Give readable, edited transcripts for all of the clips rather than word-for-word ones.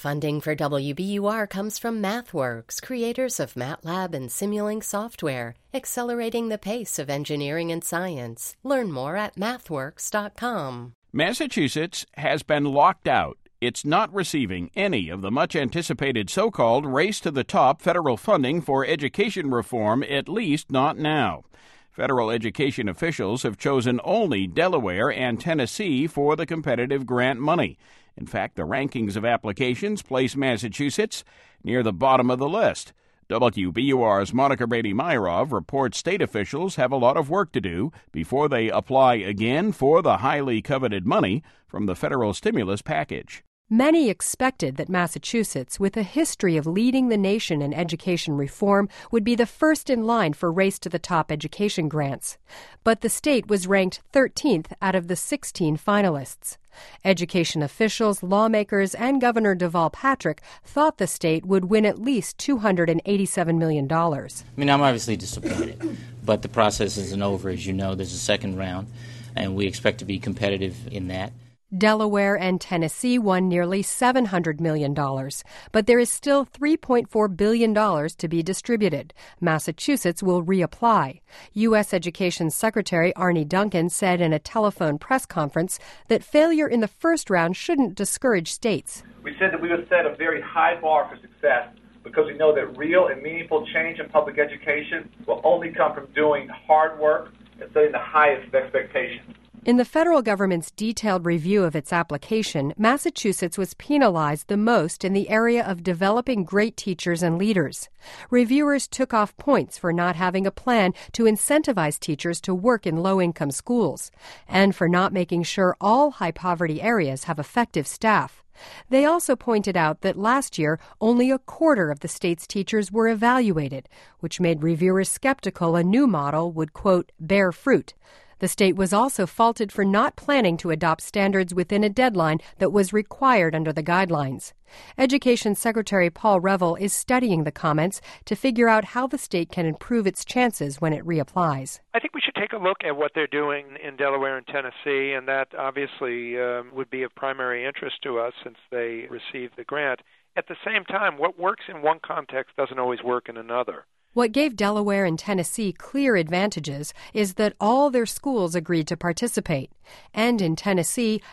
Funding for WBUR comes from MathWorks, creators of MATLAB and Simulink software, accelerating the pace of engineering and science. Learn more at mathworks.com. Massachusetts has been locked out. It's not receiving any of the much-anticipated so-called race-to-the-top federal funding for education reform, at least not now. Federal education officials have chosen only Delaware and Tennessee for the competitive grant money. In fact, the rankings of applications place Massachusetts near the bottom of the list. WBUR's Monica Brady-Meyerov reports state officials have a lot of work to do before they apply again for the highly coveted money from the federal stimulus package. Many expected that Massachusetts, with a history of leading the nation in education reform, would be the first in line for race-to-the-top education grants. But the state was ranked 13th out of the 16 finalists. Education officials, lawmakers, and Governor Deval Patrick thought the state would win at least $287 million. I'm obviously disappointed, but the process isn't over. As you know, there's a second round, and we expect to be competitive in that. Delaware and Tennessee won nearly $700 million, but there is still $3.4 billion to be distributed. Massachusetts will reapply. U.S. Education Secretary Arne Duncan said in a telephone press conference that failure in the first round shouldn't discourage states. We said that we would set a very high bar for success because we know that real and meaningful change in public education will only come from doing hard work and setting the highest expectations. In the federal government's detailed review of its application, Massachusetts was penalized the most in the area of developing great teachers and leaders. Reviewers took off points for not having a plan to incentivize teachers to work in low-income schools, and for not making sure all high-poverty areas have effective staff. They also pointed out that last year, only a quarter of the state's teachers were evaluated, which made reviewers skeptical a new model would, quote, bear fruit. The state was also faulted for not planning to adopt standards within a deadline that was required under the guidelines. Education Secretary Paul Reville is studying the comments to figure out how the state can improve its chances when it reapplies. I think we should take a look at what they're doing in Delaware and Tennessee, and that obviously would be of primary interest to us since they received the grant. At the same time, what works in one context doesn't always work in another. What gave Delaware and Tennessee clear advantages is that all their schools agreed to participate. And in Tennessee,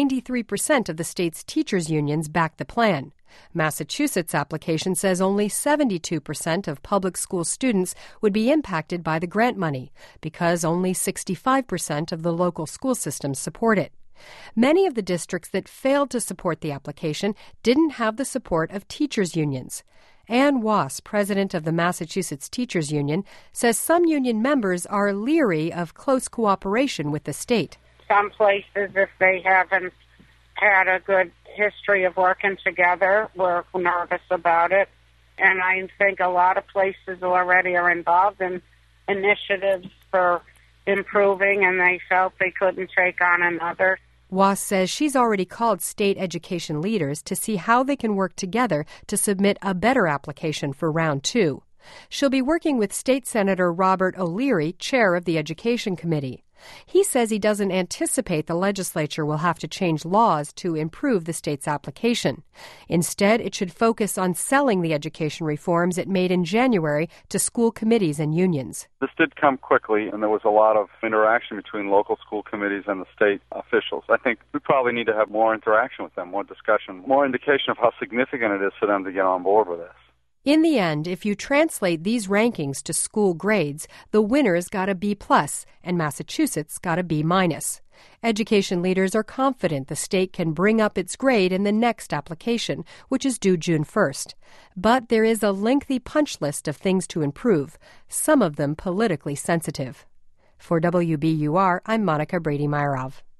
93% of the state's teachers' unions backed the plan. Massachusetts' application says only 72% of public school students would be impacted by the grant money, because only 65% of the local school systems support it. Many of the districts that failed to support the application didn't have the support of teachers' unions. Ann Wass, president of the Massachusetts Teachers Union, says some union members are leery of close cooperation with the state. Some places, if they haven't had a good history of working together, we're nervous about it. And I think a lot of places already are involved in initiatives for improving, and they felt they couldn't take on another. Wass says she's already called state education leaders to see how they can work together to submit a better application for round 2. She'll be working with State Senator Robert O'Leary, chair of the Education Committee. He says he doesn't anticipate the legislature will have to change laws to improve the state's application. Instead, it should focus on selling the education reforms it made in January to school committees and unions. This did come quickly, and there was a lot of interaction between local school committees and the state officials. I think we probably need to have more interaction with them, more discussion, more indication of how significant it is for them to get on board with this. In the end, if you translate these rankings to school grades, the winners got a B+, and Massachusetts got a B-. Education leaders are confident the state can bring up its grade in the next application, which is due June 1st. But there is a lengthy punch list of things to improve, some of them politically sensitive. For WBUR, I'm Monica Brady-Meyerov.